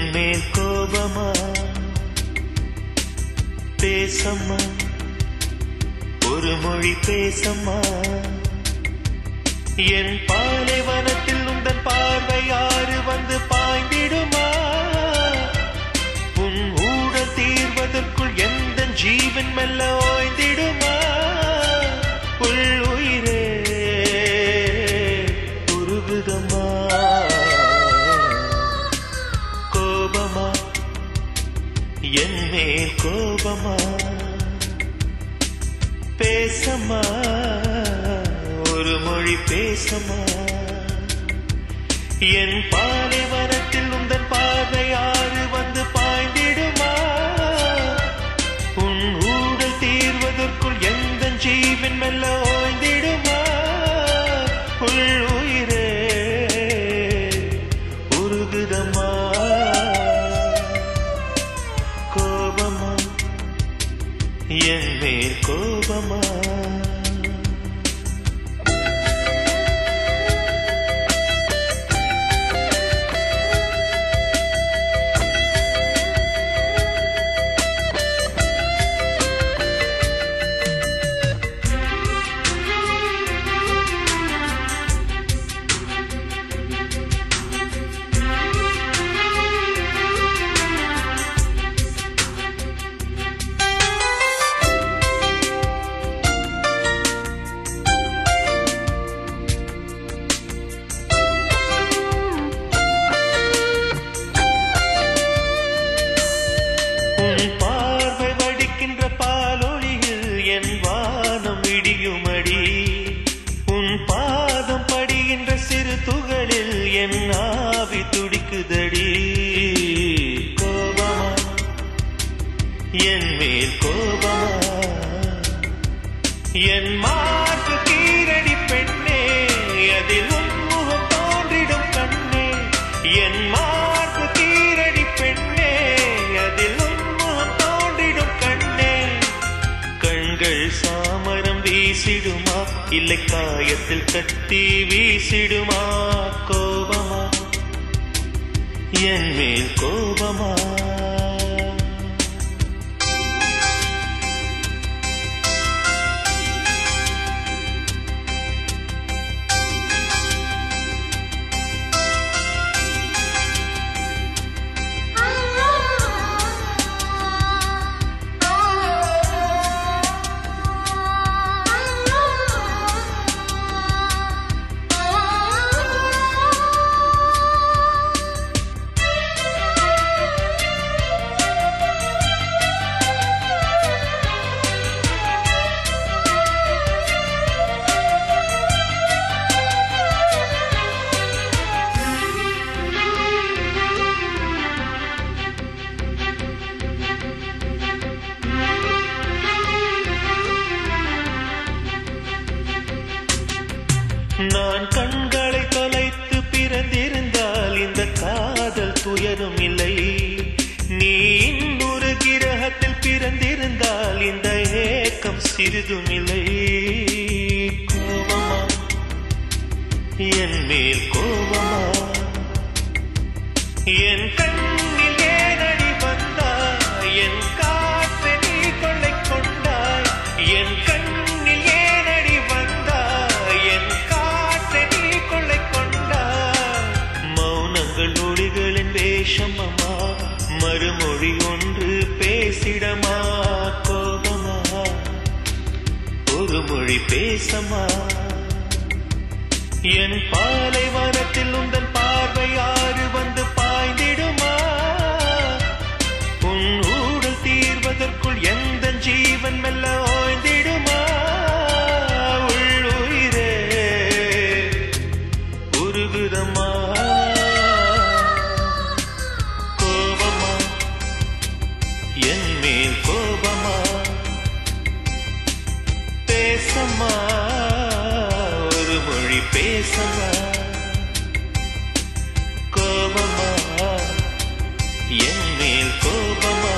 என் மேல் கோபமா பேசம்மா ஒரு மொழி பேசம்மா என் பாலைவனத்தில் உந்தன் பார்வை யாரு வந்து பாய்ந்திடுமா உன் ஊழல் தீர்வதற்குள் எந்த ஜீவன் மெல்ல ஓய்ந்திடுமா உள் உயிரே உருகுதம்மா கோபமா என் மேல் கோபமா பேசம்மா ஒரு மொழி பேசம்மா என் பாலைவனத்தில் உந்தன் பார்வை யாரு வந்து பாய்ந்திடுமா உன் ஊழல் தீர்வதற்குள் எந்த ஜீவன் மெல்ல ஓய்ந்திடுமா உள் உயிரே உருகுதம்மா கோபமா என் மேல் கோபமா உன் பாதம் படிகின்ற சிறு துகளில் என் ஆவி துடிக்குதடி கோபமா என் மேல் கோபமா என் மார்பு கீரடி பெண்ணே அதில் உன் முகம் தோன்றிடும் கண்ணே என் மார்பு கீரடி பெண்ணே அதில் உன் முகம் தோன்றிடும் கண்ணே கண்கள் சாமரம் வீசிடுமா இல்லை காயத்தில் கட்டி வீசிடுமா கோபமா என் மேல் கோபமா நான் கண்களை தொலைத்து பிறந்திருந்தால் இந்த காதல் துயரும் இல்லை நீ இன்னொரு கிரகத்தில் பிறந்திருந்தால் இந்த ஏக்கம் சிறிதும் இல்லை கோபமா என் மேல் கோபமா என் கண்ணில் ஏனடி வந்தாய் என் காற்றை நீ கொள்ளை கொண்டாய் என் கண்ணில் ஏனடி வந்தாய் என் வேஷமம்மா மறுமொழி ஒன்று பேசிடமா கோபமா ஒரு மொழி பேசமா என் பாலைவனத்தில் உந்தன் பார்வை யாரு வந்து பாய்ந்திடுமா உன் ஊழல் தீர்வதற்குள் எந்த ஜீவன் மெல்ல ஓய்ந்திடுமா உள் உயிரே உருகுதம்மா என் மேல் கோபமா பேசம்மா ஒரு மொழி பேசம்மா கோபமா என் மேல் கோபமா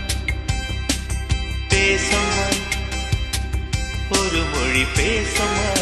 பேசம்மா ஒரு மொழி பேசம்மா